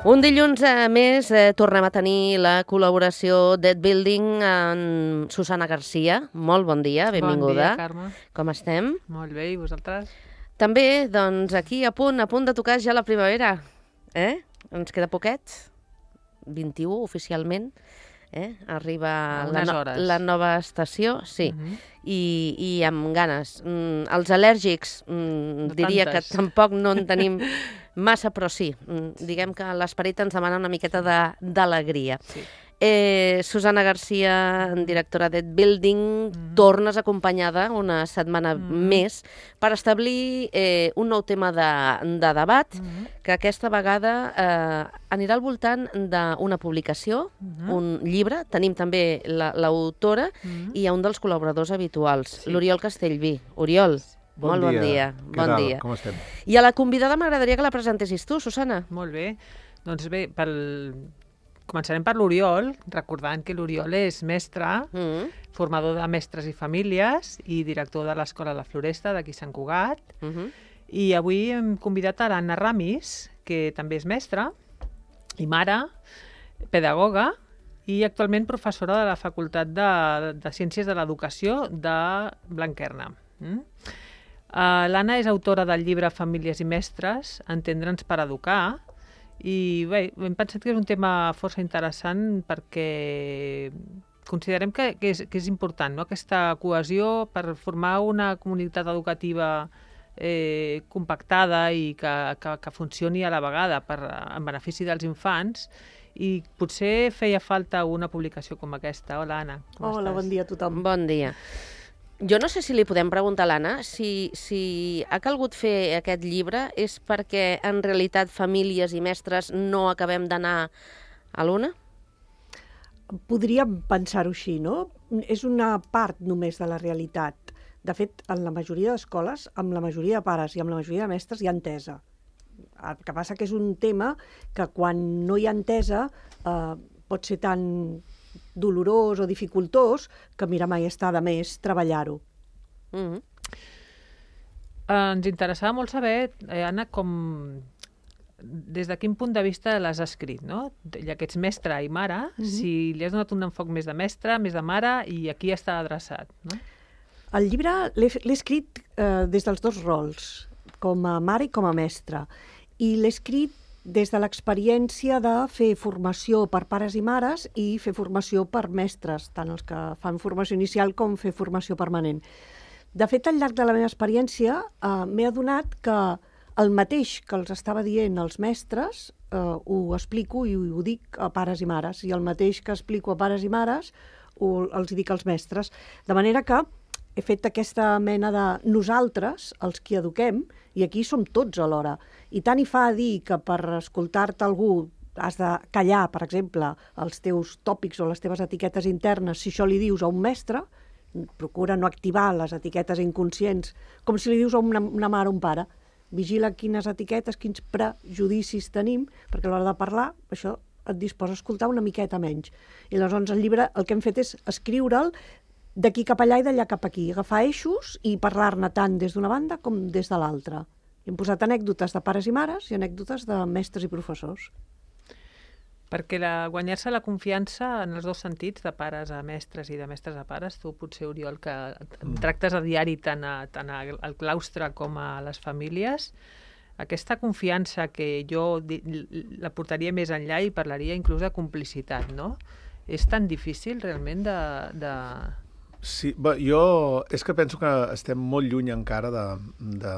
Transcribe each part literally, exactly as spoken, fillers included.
Un dilluns a més eh, tornem a tenir la col·laboració d'Ed Building amb Susana Garcia. Molt bon dia, benvinguda. Bon dia, Carme. Com estem? Molt bé, i vosaltres? També, doncs, aquí a punt, a punt de tocar ja la primavera. Eh? Ens queda poquet, vint-i-u oficialment. Eh? Arriba la, no hores. la nova estació, sí, Uh -huh. I, i amb ganes. Mm, els al·lèrgics mm, No diria tantes. que tampoc no en tenim massa, però sí, mm, diguem que l'esperit ens demana una miqueta de- d'alegria. Sí. Eh, Susana Garcia, directora d'Ed Building, Mhm. tornes acompanyada una setmana Mhm. més per establir eh, un nou tema de, de debat, Uh -huh. que aquesta vegada eh, anirà al voltant d'una publicació, Uh -huh. un llibre, tenim també la- l'autora Uh -huh. i un dels col·laboradors habituals, Sí. l'Oriol Castellví. Oriol, Bon molt bon dia. dia. Què Bon tal? dia. Com estem? I a la convidada m'agradaria que la presentessis tu, Susana. Molt bé. Doncs bé, pel... començarem per l'Oriol, recordant que l'Oriol és mestre, Mm. formador de mestres i famílies i director de l'Escola La Floresta d'aquí Sant Cugat. Uh -huh. I avui hem convidat a l'Anna Ramis, que també és mestra i mare, pedagoga i actualment professora de la Facultat de, de Ciències de l'Educació de Blanquerna. Mm? Uh, L'Anna és autora del llibre Famílies i mestres, Entendre'ns per educar, i bé, hem pensat que és un tema força interessant perquè considerem que, que, és, que és important, no? Aquesta cohesió per formar una comunitat educativa eh, compactada i que, que, que funcioni a la vegada per, en benefici dels infants, i potser feia falta una publicació com aquesta. Hola, Anna. Com Hola, estàs? bon dia a tothom. Bon dia. Jo no sé si li podem preguntar a l'Anna si, si ha calgut fer aquest llibre és perquè en realitat famílies i mestres no acabem d'anar a l'una? Podríem pensar-ho així, no? És una part només de la realitat. De fet, en la majoria d'escoles, amb la majoria de pares i amb la majoria de mestres hi ha entesa. El que passa que és un tema que quan no hi ha entesa eh, pot ser tan dolorós o dificultós que mira, mai està de més treballar-ho. Mm -hmm. Eh, ens interessava molt saber, eh, Anna, com des de quin punt de vista l'has escrit, no? Ja que ets mestra i mare, Mhm. si li has donat un enfoc més de mestra, més de mare, i a qui està adreçat, no? El llibre l'he l'he escrit eh, des dels dos rols, com a mare i com a mestra. I l'he escrit des de l'experiència de fer formació per pares i mares i fer formació per mestres, tant els que fan formació inicial com fer formació permanent. De fet, al llarg de la meva experiència eh, m'he adonat que el mateix que els estava dient als mestres eh, ho explico i ho dic a pares i mares, i el mateix que explico a pares i mares ho, els dic als mestres. De manera que he fet aquesta mena de nosaltres, els qui eduquem, i aquí som tots alhora. I tant hi fa dir que per escoltar-te algú has de callar, per exemple, els teus tòpics o les teves etiquetes internes, si això li dius a un mestre, procura no activar les etiquetes inconscients, com si li dius a una, una mare o un pare. Vigila quines etiquetes, quins prejudicis tenim, perquè a l'hora de parlar això et disposa a escoltar una miqueta menys. I aleshores el llibre el que hem fet és escriure'l d'aquí cap allà i d'allà cap aquí, agafar eixos i parlar-ne tant des d'una banda com des de l'altra. Hem posat anècdotes de pares i mares i anècdotes de mestres i professors. Perquè la, guanyar-se la confiança en els dos sentits, de pares a mestres i de mestres a pares, tu potser, Oriol, que mm. tractes a diari tant, a, tant al claustre com a les famílies, aquesta confiança que jo la portaria més enllà i parlaria inclús de complicitat, no? És tan difícil realment de... de... Sí, bé, jo és que penso que estem molt lluny encara de, de,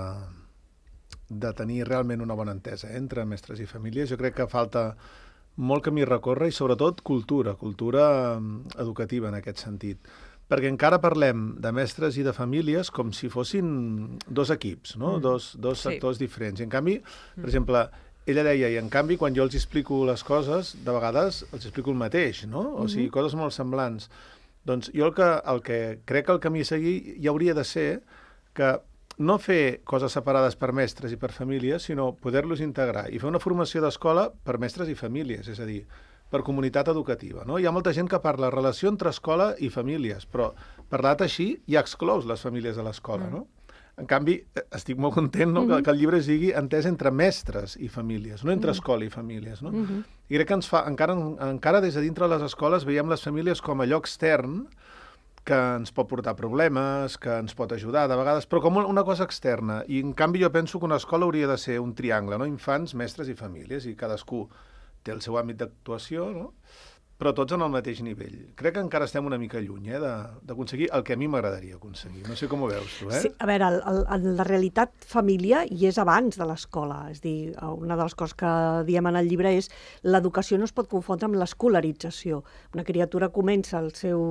de tenir realment una bona entesa eh, entre mestres i famílies. Jo crec que falta molt camí a recórrer i sobretot cultura, cultura educativa en aquest sentit. Perquè encara parlem de mestres i de famílies com si fossin dos equips, no? Mm. dos, dos sectors sí. diferents. I en canvi, per mm. exemple, ella deia, i en canvi quan jo els explico les coses, de vegades els explico el mateix, no? O sigui, mm-hmm. coses molt semblants. Doncs jo el que, el que crec que el camí a seguir ja hauria de ser que no fer coses separades per mestres i per famílies, sinó poder-los integrar i fer una formació d'escola per mestres i famílies, és a dir, per comunitat educativa. No? Hi ha molta gent que parla de relació entre escola i famílies, però parlat així ja exclous les famílies de l'escola. Mm. No? En canvi, estic molt content no? Mm-hmm. que, que el llibre sigui entès entre mestres i famílies, no entre escola i famílies. No? Mm-hmm. I crec que ens fa, encara, encara des de dintre de les escoles veiem les famílies com a allò extern que ens pot portar problemes, que ens pot ajudar de vegades, però com una cosa externa. I en canvi jo penso que una escola hauria de ser un triangle, no? Infants, mestres i famílies, i cadascú té el seu àmbit d'actuació, no? Però tots en el mateix nivell. Crec que encara estem una mica lluny eh, d'aconseguir el que a mi m'agradaria aconseguir. No sé com ho veus, tu, eh? Sí, a veure, el, el, la realitat família hi és abans de l'escola. És a dir, una de les coses que diem en el llibre és l'educació no es pot confondre amb l'escolarització. Una criatura comença el seu,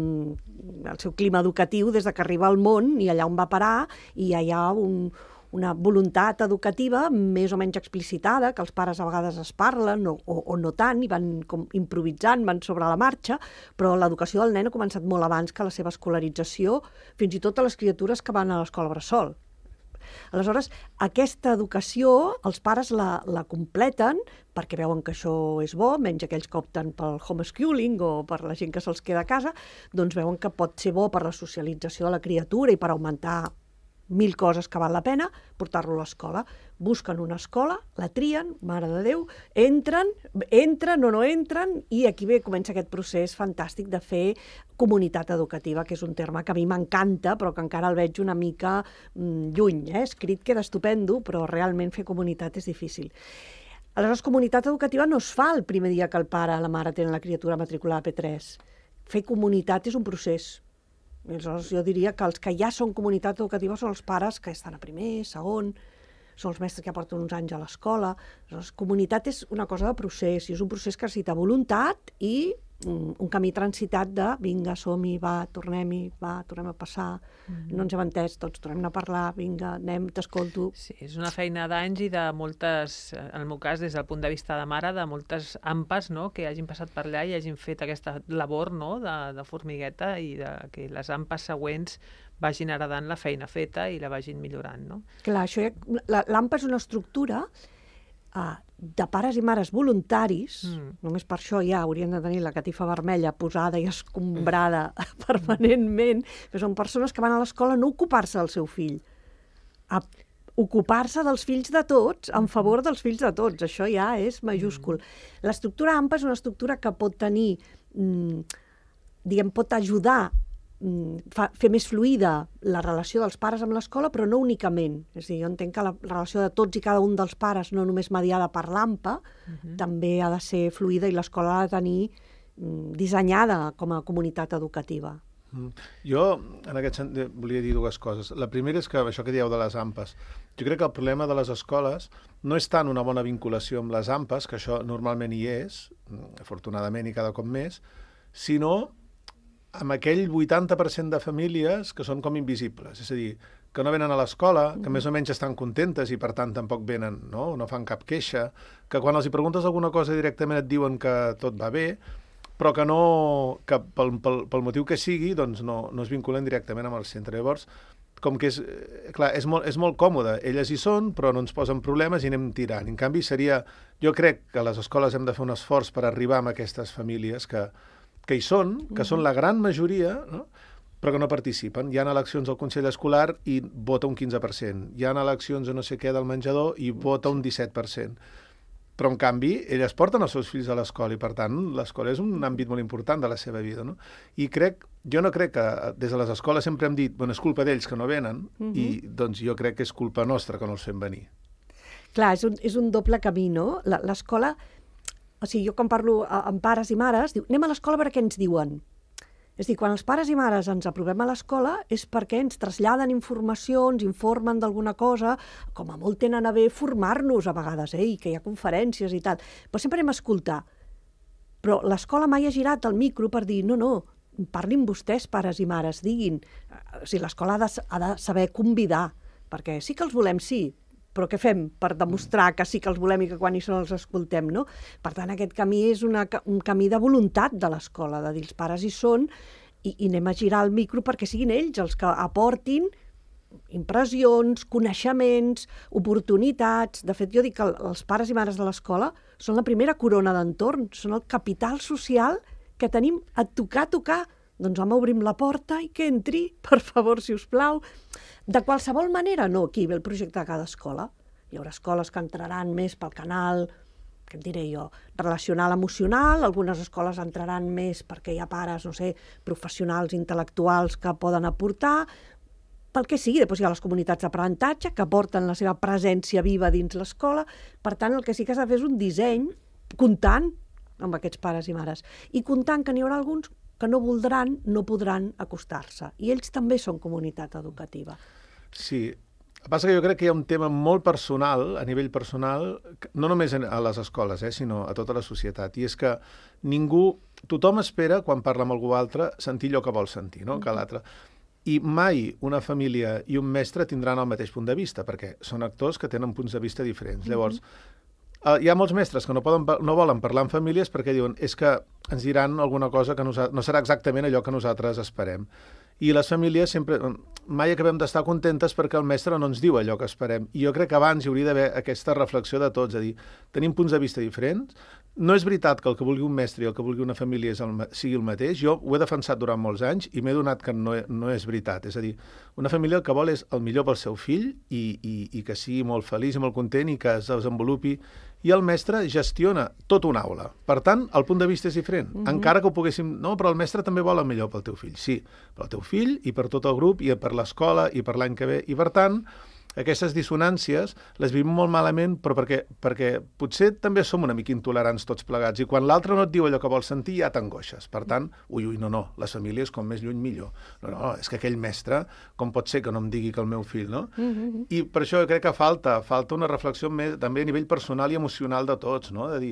el seu clima educatiu des de que arriba al món i allà on va parar i hi ha un... una voluntat educativa més o menys explicitada, que els pares a vegades es parlen o, o, o no tant, i van com improvisant, van sobre la marxa, però l'educació del nen ha començat molt abans que la seva escolarització, fins i tot a les criatures que van a l'escola bressol. Aleshores, aquesta educació els pares la, la completen perquè veuen que això és bo, menys aquells que opten pel homeschooling o per la gent que se'ls queda a casa, doncs veuen que pot ser bo per la socialització de la criatura i per augmentar mil coses que val la pena, portar-lo a l'escola. Busquen una escola, la trien, mare de Déu, entren, entren o no entren, i aquí bé comença aquest procés fantàstic de fer comunitat educativa, que és un terme que a mi m'encanta, però que encara el veig una mica mm, lluny. Eh? Escrit queda estupendo, però realment fer comunitat és difícil. Aleshores, comunitat educativa no es fa el primer dia que el pare o la mare tenen la criatura matriculada a P tres. Fer comunitat és un procés. Aleshores, jo diria que els que ja són comunitat educativa són els pares que estan a primer, segon, són els mestres que ja porten uns anys a l'escola. Aleshores, comunitat és una cosa de procés, i és un procés que necessita voluntat i um, un camí transitat de vinga, som-hi, va, tornem-hi, va, tornem a passar, mm-hmm. no ens hem entès, tots tornem a parlar, vinga, anem, t'escolto. Sí, és una feina d'anys i de moltes, en el meu cas, des del punt de vista de mare, de moltes ampes, no?, que hagin passat per allà i hagin fet aquesta labor, no?, de, de formigueta, i de que les ampes següents vagin heredant la feina feta i la vagin millorant, no? Clar, això ja, l'AMPA és una estructura uh, de pares i mares voluntaris, mm. només per això ja haurien de tenir la catifa vermella posada i escombrada mm. permanentment, però són persones que van a l'escola no a ocupar-se del seu fill, a ocupar-se dels fills de tots, en favor dels fills de tots. Això ja és majúscul. Mm. L'estructura AMPA és una estructura que pot tenir, mm, diguem, pot ajudar Fa, fer més fluida la relació dels pares amb l'escola, però no únicament. És a dir, jo entenc que la relació de tots i cada un dels pares, no només mediada per l'AMPA, uh-huh. també ha de ser fluida, i l'escola ha de tenir mm, dissenyada com a comunitat educativa. Mm. Jo, en aquest sentit, volia dir dues coses. La primera és que això que dieu de les AMPAs, jo crec que el problema de les escoles no és tant una bona vinculació amb les AMPAs, que això normalment hi és, afortunadament i cada cop més, sinó amb aquell vuitanta per cent de famílies que són com invisibles, és a dir, que no venen a l'escola, que més o menys estan contentes i per tant tampoc venen, no, no fan cap queixa, que quan els hi preguntes alguna cosa directament et diuen que tot va bé, però que no, que pel, pel, pel motiu que sigui, doncs no, no es vinculen directament amb el centre. Llavors, com que és, clar, és molt, és molt còmode, elles hi són, però no ens posen problemes i anem tirant. En canvi, seria, jo crec que a les escoles hem de fer un esforç per arribar a aquestes famílies que que hi són, que són la gran majoria, no? Però que no participen. Hi ha eleccions al Consell Escolar i vota un quinze per cent. Hi ha eleccions a no sé què del menjador i vota un disset per cent. Però, en canvi, elles porten els seus fills a l'escola i, per tant, l'escola és un àmbit molt important de la seva vida, no? I crec, jo no crec que des de les escoles sempre hem dit, bueno, és culpa d'ells que no venen, uh-huh. i doncs jo crec que és culpa nostra que no els fem venir. Clar, és un, és un doble camí, no? L'escola... O sigui, jo quan parlo amb pares i mares, diu, anem a l'escola per què ens diuen. És a dir, quan els pares i mares ens aprovem a l'escola és perquè ens traslladen informació, ens informen d'alguna cosa, com a molt tenen a bé formar-nos a vegades, eh, i que hi ha conferències i tal. Però sempre anem a escoltar. Però l'escola mai ha girat el micro per dir, no, no, parlin vostès, pares i mares, diguin. O sigui, l'escola ha de, ha de saber convidar, perquè sí que els volem, sí, però què fem per demostrar que sí que els volem i que quan hi són els escoltem, no? Per tant, aquest camí és una, un camí de voluntat de l'escola, de dir els pares hi són i, i anem a girar el micro perquè siguin ells els que aportin impressions, coneixements, oportunitats. De fet, jo dic que els pares i mares de l'escola són la primera corona d'entorn, són el capital social que tenim a tocar, a tocar Doncs home, obrim la porta i que entri, per favor, si us plau. De qualsevol manera, no, aquí ve el projecte de cada escola. Hi haurà escoles que entraran més pel canal, què et diré jo, relacional emocional, algunes escoles entraran més perquè hi ha pares, no sé, professionals, intel·lectuals que poden aportar, pel que sigui. Després hi ha les comunitats d'aprenentatge que aporten la seva presència viva dins l'escola. Per tant, el que sí que s'ha de fer és un disseny comptant amb aquests pares i mares i comptant que n'hi haurà alguns que no voldran, no podran acostar-se. I ells també són comunitat educativa. Sí, el que passa que jo crec que hi ha un tema molt personal, a nivell personal, no només a les escoles, eh, sinó a tota la societat, i és que ningú, tothom espera, quan parla amb algú altre, sentir allò que vol sentir, no? Que l'altre. I mai una família i un mestre tindran el mateix punt de vista, perquè són actors que tenen punts de vista diferents. Llavors, Uh, hi ha molts mestres que no, poden, no volen parlar amb famílies perquè diuen és que ens diran alguna cosa que nosa, no serà exactament allò que nosaltres esperem. I les famílies sempre, mai acabem d'estar contentes perquè el mestre no ens diu allò que esperem. I jo crec que abans hi hauria d'haver aquesta reflexió de tots, a dir, tenim punts de vista diferents, no és veritat que el que vulgui un mestre i el que vulgui una família és el, sigui el mateix. Jo ho he defensat durant molts anys i m'he donat que no, no és veritat. És a dir, una família el que vol és el millor pel seu fill i, i, i que sigui molt feliç i molt content i que es desenvolupi. I el mestre gestiona tot una aula. Per tant, el punt de vista és diferent. Mm-hmm. Encara que ho poguéssim... No, però el mestre també vol el millor pel teu fill. Sí, pel teu fill i per tot el grup i per l'escola i per l'any que ve. I per tant, aquestes dissonàncies les vivim molt malament, però perquè, perquè potser també som una mica intolerants tots plegats, i quan l'altre no et diu allò que vols sentir ja t'angoixes. Per tant, ui, ui, no, no, les famílies com més lluny millor. No, no, és que aquell mestre, com pot ser que no em digui que el meu fill, no? Mm-hmm. I per això jo crec que falta, falta una reflexió més, també a nivell personal i emocional de tots, no? De dir,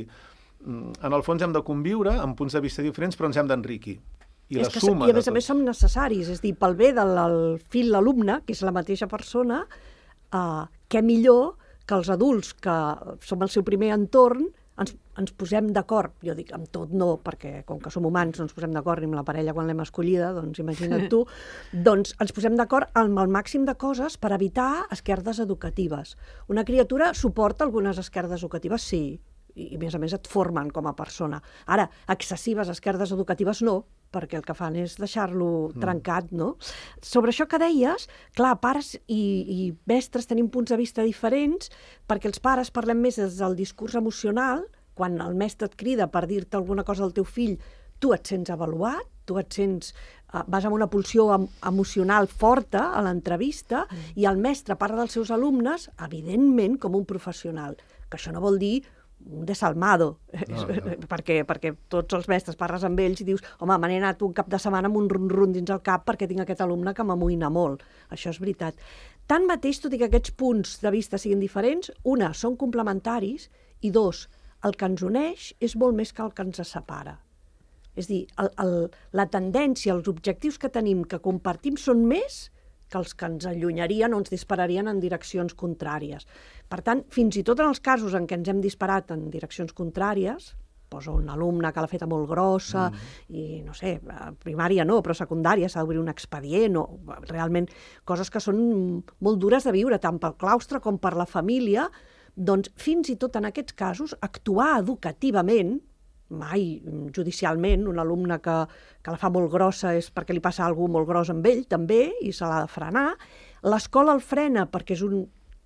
en el fons hem de conviure amb punts de vista diferents, però ens hem d'enriquir. I, la que, suma I a més a més som necessaris, és a dir, pel bé del fill, l'alumne, que és la mateixa persona, Uh, què millor que els adults, que som el seu primer entorn, ens, ens posem d'acord. Jo dic, amb tot no, perquè com que som humans no ens posem d'acord ni amb la parella quan l'hem escollida, doncs imagina't tu, doncs ens posem d'acord amb el màxim de coses per evitar esquerdes educatives. Una criatura suporta algunes esquerdes educatives, sí, i a més a més et formen com a persona. Ara, excessives esquerdes educatives no, perquè el que fan és deixar-lo trencat, no? Sobre això que deies, clar, pares i, i mestres tenim punts de vista diferents, perquè els pares parlem més des del discurs emocional, quan el mestre et crida per dir-te alguna cosa al teu fill, tu et sents avaluat, tu et sents, uh, vas amb una pulsió em emocional forta a l'entrevista, mm. i el mestre parla dels seus alumnes, evidentment, com un professional, que això no vol dir un desalmado, no, no. perquè, perquè tots els mestres parles amb ells i dius, home, me n'he anat un cap de setmana amb un run-run dins el cap perquè tinc aquest alumne que m'amoïna molt. Això és veritat. Tanmateix, tot i que aquests punts de vista siguin diferents, una, són complementaris, i dos, el que ens uneix és molt més que el que ens separa. És a dir, el, el, la tendència, els objectius que tenim, que compartim, són més que els que ens allunyarien o ens dispararien en direccions contràries. Per tant, fins i tot en els casos en què ens hem disparat en direccions contràries, posa un alumne que l'ha feta molt grossa, mm. i no sé, primària no, però secundària s'ha d'obrir un expedient, o realment coses que són molt dures de viure, tant pel claustre com per la família, doncs fins i tot en aquests casos actuar educativament, mai judicialment, un alumne que, que la fa molt grossa és perquè li passa alguna cosa molt gros amb ell, també, i se l'ha de frenar. L'escola el frena perquè és un,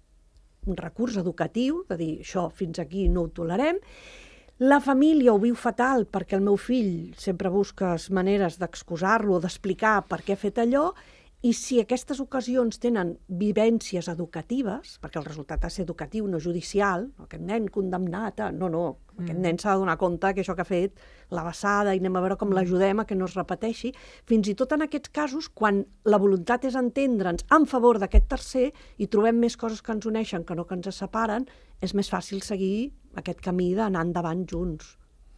un recurs educatiu, de dir, això fins aquí no ho tolerem. La família ho viu fatal perquè el meu fill sempre busques maneres d'excusar-lo o d'explicar per què ha fet allò, i si aquestes ocasions tenen vivències educatives, perquè el resultat ha de ser educatiu, no judicial, aquest nen condemnat, no, no, aquest nen s'ha de donar compte que això que ha fet la vessada i anem a veure com l'ajudem a que no es repeteixi, fins i tot en aquests casos, quan la voluntat és entendre'ns en favor d'aquest tercer i trobem més coses que ens uneixen que no que ens separen, és més fàcil seguir aquest camí d'anar endavant junts.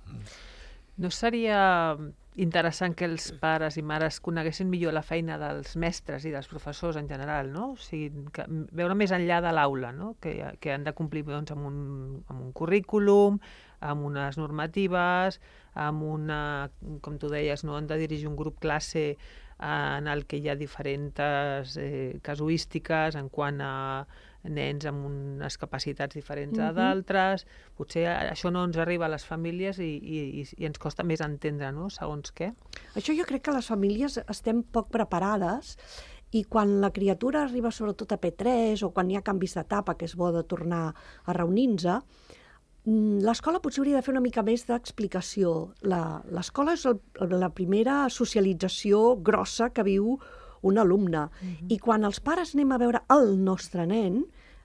No seria interessant que els pares i mares coneguessin millor la feina dels mestres i dels professors en general, no? O sigui, que, veure més enllà de l'aula, no? Que, que han de complir doncs, amb, un, amb un currículum, amb unes normatives, amb una, com tu deies, no? Han de dirigir un grup classe en el que hi ha diferents eh, casuístiques en quant a nens amb unes capacitats diferents a Mhm. d'altres. Potser això no ens arriba a les famílies i, i, i ens costa més entendre, no?, segons què. Això jo crec que les famílies estem poc preparades i quan la criatura arriba sobretot a P tres o quan hi ha canvis d'etapa, que és bo de tornar a reunir-nos, l'escola potser hauria de fer una mica més d'explicació. La- L'escola és el, la primera socialització grossa que viu un alumne. I quan els pares anem a veure el nostre nen,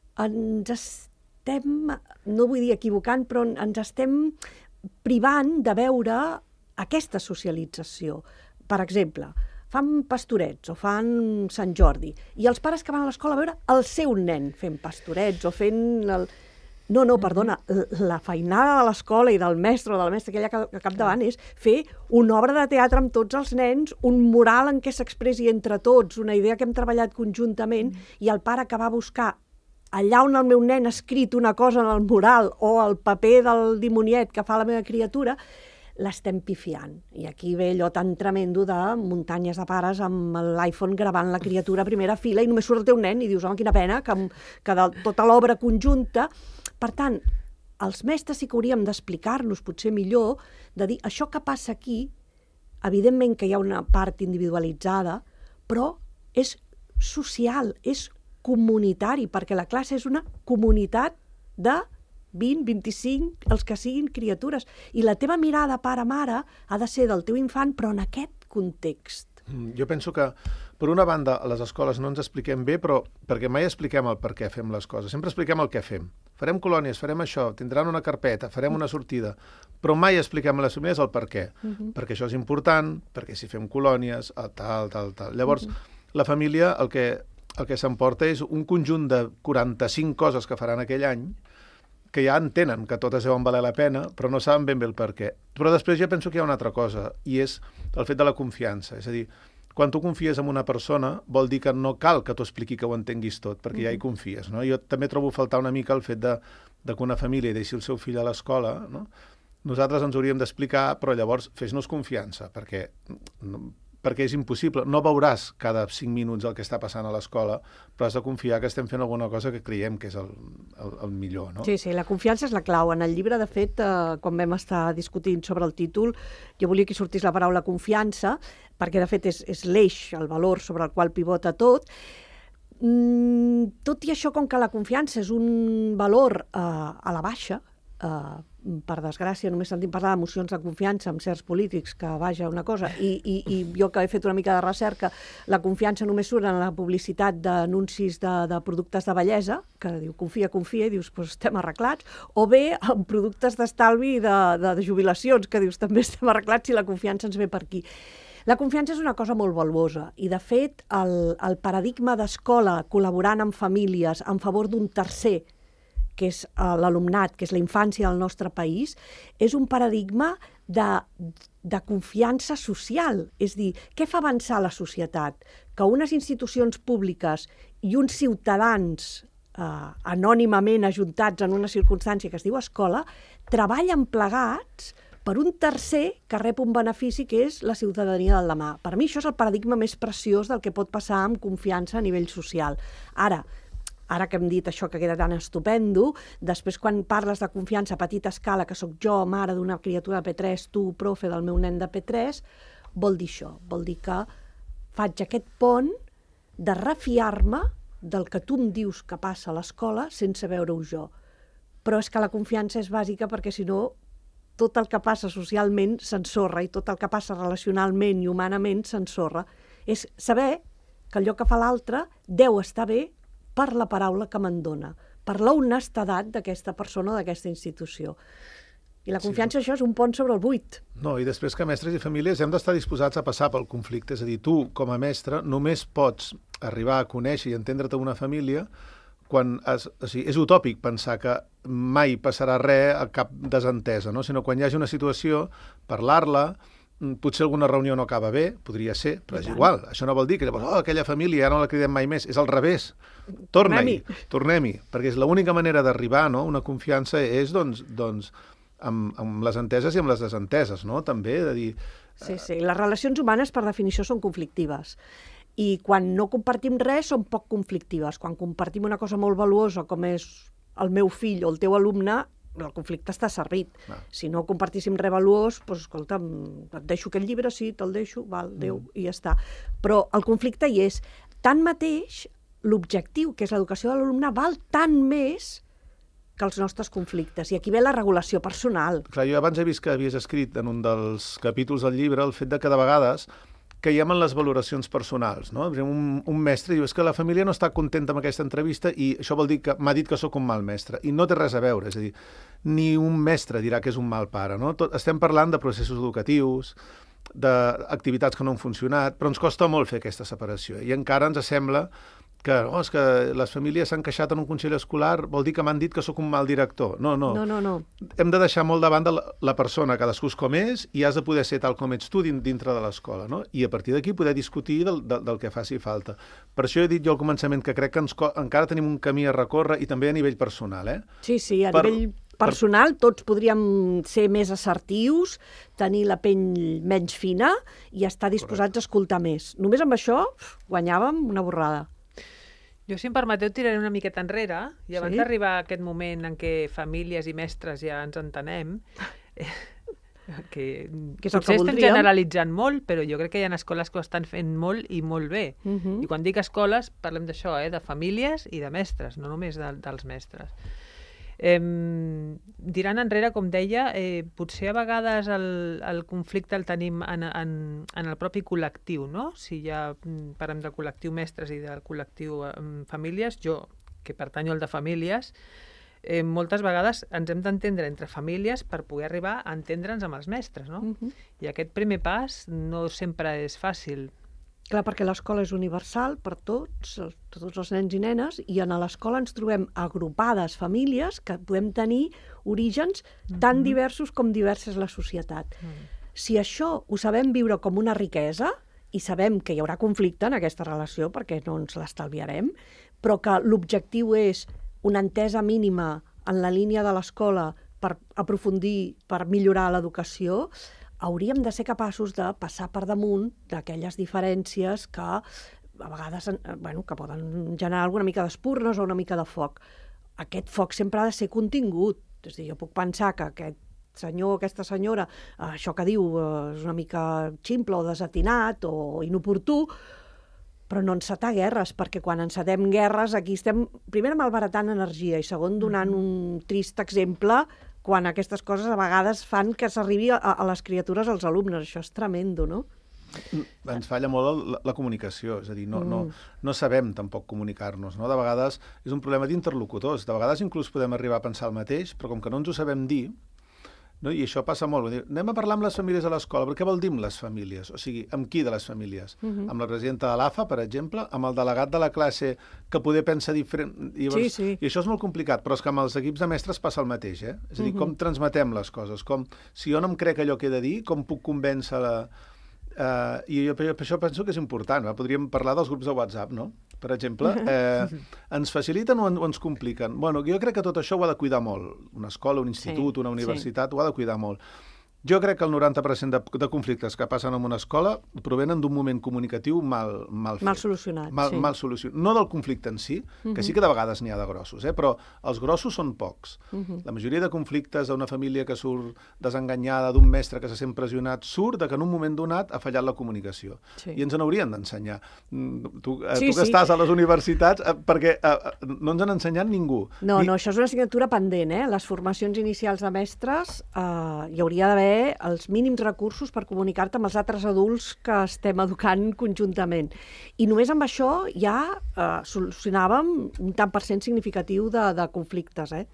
ens estem, no vull dir equivocant, però ens estem privant de veure aquesta socialització. Per exemple, fan pastorets o fan Sant Jordi, i els pares que van a l'escola a veure el seu nen fent pastorets o fent... El... No, no, perdona, la feinada de l'escola i del mestre o del mestre que hi ha al capdavant és fer una obra de teatre amb tots els nens, un mural en què s'expressi entre tots, una idea que hem treballat conjuntament, i el pare que va buscar allà on el meu nen ha escrit una cosa en el mural o el paper del dimoniet que fa la meva criatura, l'estem pifiant. I aquí ve allò tan tremendo de muntanyes de pares amb l'iPhone gravant la criatura a primera fila i només surt el teu nen i dius, home, quina pena, que, que de tota l'obra conjunta... Per tant, els mestres sí que hauríem d'explicar-nos potser millor, de dir, això que passa aquí, evidentment que hi ha una part individualitzada, però és social, és comunitari, perquè la classe és una comunitat de vint, vint-i-cinc, els que siguin criatures. I la teva mirada pare-mare ha de ser del teu infant, però en aquest context. Jo penso que, per una banda, a les escoles no ens expliquem bé, però perquè mai expliquem el per què fem les coses. Sempre expliquem el què fem. Farem colònies, farem això, tindran una carpeta, farem una sortida, però mai expliquem a les famílies el per què. Uh-huh. Perquè això és important, perquè si fem colònies, tal, tal, tal. Llavors, uh-huh. la família el que, el que s'emporta és un conjunt de quaranta-cinc coses que faran aquell any, que ja entenen que totes deuen valer la pena, però no saben ben bé el per què. Però després jo penso que hi ha una altra cosa, i és el fet de la confiança. És a dir, quan tu confies en una persona, vol dir que no cal que t'ho expliqui que ho entenguis tot, perquè ja hi confies. No? Jo també trobo faltar una mica el fet de, de que una família deixi el seu fill a l'escola, no? Nosaltres ens hauríem d'explicar, però llavors fes-nos confiança, perquè... perquè és impossible. No veuràs cada cinc minuts el que està passant a l'escola, però has de confiar que estem fent alguna cosa que creiem que és el, el, el millor, no? Sí, sí, la confiança és la clau. En el llibre, de fet, eh, quan vam estar discutint sobre el títol, jo volia que sortís la paraula confiança, perquè, de fet, és, és l'eix, el valor sobre el qual pivota tot. Mm, tot i això, com que la confiança és un valor eh, a la baixa, eh, per desgràcia, només sentim parlar d'emocions de confiança amb certs polítics, que vaja una cosa, i, i, i jo que he fet una mica de recerca, la confiança només surt en la publicitat d'anuncis de, de productes de bellesa, que diu confia, confia, i dius, pues estem arreglats, o bé en productes d'estalvi de, de, de jubilacions, que dius, també estem arreglats si la confiança ens ve per aquí. La confiança és una cosa molt valuosa i, de fet, el, el paradigma d'escola col·laborant amb famílies en favor d'un tercer, que és l'alumnat, que és la infància del nostre país, és un paradigma de, de confiança social. És dir, què fa avançar la societat? Que unes institucions públiques i uns ciutadans eh, anònimament ajuntats en una circumstància que es diu escola, treballen plegats per un tercer que rep un benefici, que és la ciutadania del demà. Per mi això és el paradigma més preciós del que pot passar amb confiança a nivell social. Ara, Ara que hem dit això que queda tan estupendo, després quan parles de confiança a petita escala, que sóc jo, mare d'una criatura de P tres, tu, profe del meu nen de P tres, vol dir això, vol dir que faig aquest pont de refiar-me del que tu em dius que passa a l'escola sense veure-ho jo. Però és que la confiança és bàsica perquè, si no, tot el que passa socialment s'ensorra i tot el que passa relacionalment i humanament s'ensorra. És saber que allò que fa l'altre deu estar bé per la paraula que me'n dona, per l'honestedat d'aquesta persona o d'aquesta institució. I la confiança, sí, això és un pont sobre el buit. No, i després que mestres i famílies hem d'estar disposats a passar pel conflicte. És a dir, tu, com a mestre, només pots arribar a conèixer i entendre't una família quan es, o sigui, és utòpic pensar que mai passarà res a cap desentesa, no? Sinó quan hi hagi una situació, parlar-la, potser alguna reunió no acaba bé, podria ser, però és igual. Això no vol dir que llavors, oh, aquella família ja no la cridem mai més. És al revés. Torna-hi, tornem-hi, perquè és l'única manera d'arribar, no? Una confiança és, doncs, doncs amb, amb les enteses i amb les desenteses, no? També, de dir... Sí, sí. Les relacions humanes, per definició, són conflictives. I quan no compartim res som poc conflictives. Quan compartim una cosa molt valuosa com és el meu fill o el teu alumne, el conflicte està servit. Ah. Si no compartíssim res valuós, doncs, escolta'm, et deixo aquest llibre, sí, te'l deixo, val, adéu, mm. i ja està. Però el conflicte hi és. Tanmateix, l'objectiu, que és l'educació de l'alumne, val tant més que els nostres conflictes. I aquí ve la regulació personal. Clar, jo abans he vist que havies escrit en un dels capítols del llibre el fet de que de vegades caiem en les valoracions personals, no? Un, un mestre diu, és que la família no està contenta amb aquesta entrevista i això vol dir que m'ha dit que sóc un mal mestre. I no té res a veure, és a dir, ni un mestre dirà que és un mal pare, no? Tot, estem parlant de processos educatius, d'activitats que no han funcionat, però ens costa molt fer aquesta separació. I encara ens sembla que, oh, és que les famílies s'han queixat en un consell escolar, vol dir que m'han dit que sóc un mal director. No, no. No, no, no. Hem de deixar molt de banda la, la persona, cadascú és com és, i has de poder ser tal com ets tu dintre de l'escola, no? I a partir d'aquí poder discutir del, del, del que faci falta. Per això he dit jo al començament que crec que ens, encara tenim un camí a recórrer i també a nivell personal, eh? Sí, sí, a per, nivell personal per... tots podríem ser més assertius, tenir la pell menys fina i estar disposats Correcte. A escoltar més. Només amb això guanyàvem una borrada. Jo, si em permeteu, tiraré una miqueta enrere, i abans sí? d'arribar a aquest moment en què famílies i mestres ja ens entenem, eh, que, que potser estem generalitzant molt, però jo crec que hi ha escoles que ho estan fent molt i molt bé. Uh -huh. I quan dic escoles, parlem d'això, eh, de famílies i de mestres, no només de, dels mestres. Eh, tirant enrere, com deia, eh, potser a vegades el, el conflicte el tenim en, en, en el propi col·lectiu, no? Si ja parlem del col·lectiu mestres i del col·lectiu eh, famílies, jo, que pertanyo al de famílies, eh, moltes vegades ens hem d'entendre entre famílies per poder arribar a entendre'ns amb els mestres, no? Uh-huh. I aquest primer pas no sempre és fàcil. Clar, perquè l'escola és universal per tots, tots els nens i nenes, i en l'escola ens trobem agrupades famílies que podem tenir orígens uh-huh. tan diversos com diversa és la societat. Uh-huh. Si això ho sabem viure com una riquesa, i sabem que hi haurà conflicte en aquesta relació perquè no ens l'estalviarem, però que l'objectiu és una entesa mínima en la línia de l'escola per aprofundir, per millorar l'educació, hauríem de ser capaços de passar per damunt d'aquelles diferències que a vegades bueno, que poden generar alguna mica d'espurnes o una mica de foc. Aquest foc sempre ha de ser contingut. És a dir, jo puc pensar que aquest senyor o aquesta senyora, això que diu és una mica ximple o desatinat o inoportú, però no encetar guerres, perquè quan encetem guerres aquí estem, primer, malbaratant energia i segon, donant un trist exemple quan aquestes coses a vegades fan que s'arribi a, a les criatures, als alumnes. Això és tremendo, no? Ens falla molt la, la comunicació, és a dir, no, mm. no, no sabem tampoc comunicar-nos, no? De vegades és un problema d'interlocutors, de vegades inclús podem arribar a pensar el mateix, però com que no ens ho sabem dir, no? I això passa molt. Dir, anem a parlar amb les famílies a l'escola, però què vol dir amb les famílies? O sigui, amb qui de les famílies? Uh-huh. Amb la presidenta de l'A F A, per exemple? Amb el delegat de la classe que poder pensa diferent? I, llavors, sí, sí. I això és molt complicat, però és que amb els equips de mestres passa el mateix, eh? És a dir, uh-huh. com transmetem les coses? Com, si jo no em crec allò que he de dir, com puc convèncer la... Uh, I jo per això penso que és important. Va? Podríem parlar dels grups de WhatsApp, no? Per exemple, eh, ens faciliten o, en, o ens compliquen? Bueno, jo crec que tot això ho ha de cuidar molt. Una escola, un institut, sí, una universitat, sí. ho ha de cuidar molt. Jo crec que el noranta per cent de, de conflictes que passen en una escola provenen d'un moment comunicatiu mal, mal fet. Mal solucionat, mal, sí. Mal solucionat. No del conflicte en si, que uh-huh. sí que de vegades n'hi ha de grossos, eh? Però els grossos són pocs. Uh-huh. La majoria de conflictes d'una família que surt desenganyada, d'un mestre que se sent pressionat, surt de que en un moment donat ha fallat la comunicació. Sí. I ens en haurien d'ensenyar. Tu, eh, sí, tu que sí. estàs a les universitats, eh, perquè eh, no ens han ensenyat ningú. No, I... no, això és una assignatura pendent, eh? Les formacions inicials de mestres eh, hi hauria d'haver els mínims recursos per comunicar-te amb els altres adults que estem educant conjuntament. I només amb això ja eh, solucionàvem un tant per cent significatiu de, de conflictes, eh?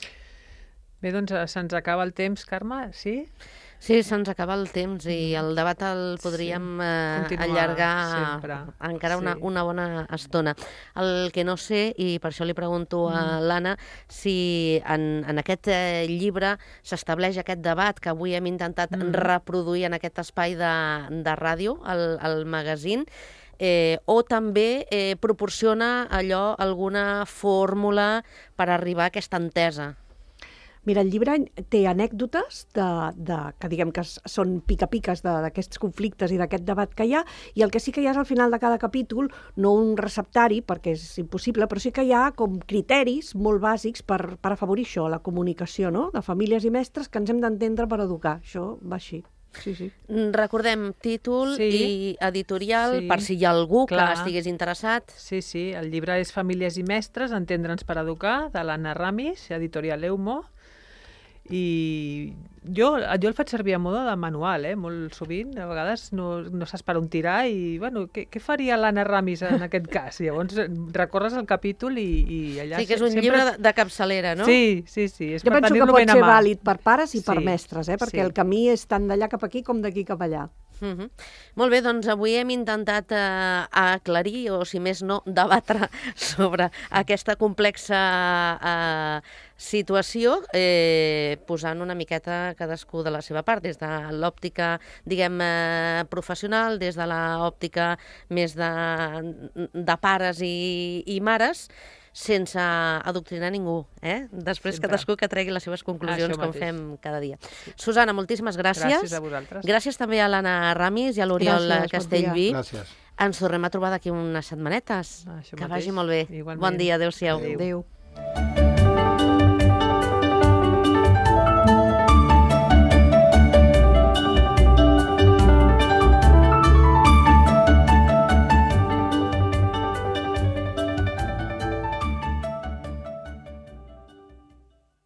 Bé, doncs se'ns acaba el temps, Carme, sí? Sí, se'ns acaba el temps i el debat el podríem sí. eh, allargar sempre. encara una, sí. una bona estona. El que no sé, i per això li pregunto a l'Anna, si en, en aquest eh, llibre s'estableix aquest debat que avui hem intentat mm. reproduir en aquest espai de, de ràdio, el, el magazín, Eh, o també eh, proporciona allò, alguna fórmula per arribar a aquesta entesa. Mira, el llibre té anècdotes de, de, que diguem que són pica-piques d'aquests conflictes i d'aquest debat que hi ha, i el que sí que hi ha és al final de cada capítol, no un receptari, perquè és impossible, però sí que hi ha com criteris molt bàsics per, per afavorir això, la comunicació, no?, de famílies i mestres que ens hem d'entendre per educar. Això va així. Sí, sí. Recordem títol sí. i editorial, sí. per si hi ha algú Clar. que estigués interessat. Sí, sí, el llibre és Famílies i mestres, entendre'ns per educar, de l'Anna Ramis, editorial Eumo. I jo, jo el faig servir a modo de manual, eh? Molt sovint, a vegades no, no saps per on tirar i, bueno, què, què faria l'Anna Ramis en aquest cas? Llavors recorres el capítol i, i allà... Sí, que és un sempre... llibre de, de capçalera, no? Sí, sí, sí. És jo per penso que pot ser vàlid per pares i sí, per mestres, eh? Perquè sí. el camí és tant d'allà cap aquí com d'aquí cap allà. Uh -huh. Molt bé, doncs avui hem intentat eh, aclarir, o si més no, debatre sobre aquesta complexa eh, situació, eh, posant una miqueta cadascú de la seva part, des de l'òptica, diguem, eh, professional, des de l'òptica més de, de pares i, i mares, sense adoctrinar ningú, eh? Després Sempre. cadascú que tregui les seves conclusions, com fem cada dia. Sí. Susana, moltíssimes gràcies. Gràcies a vosaltres. Gràcies també a l'Anna Ramis i a l'Oriol Castellví. Bon gràcies. Ens tornem a trobar d'aquí unes setmanetes. Ah, que mateix. vagi molt bé. Igualment. Bon dia, adéu-siau. Adéu. Adéu.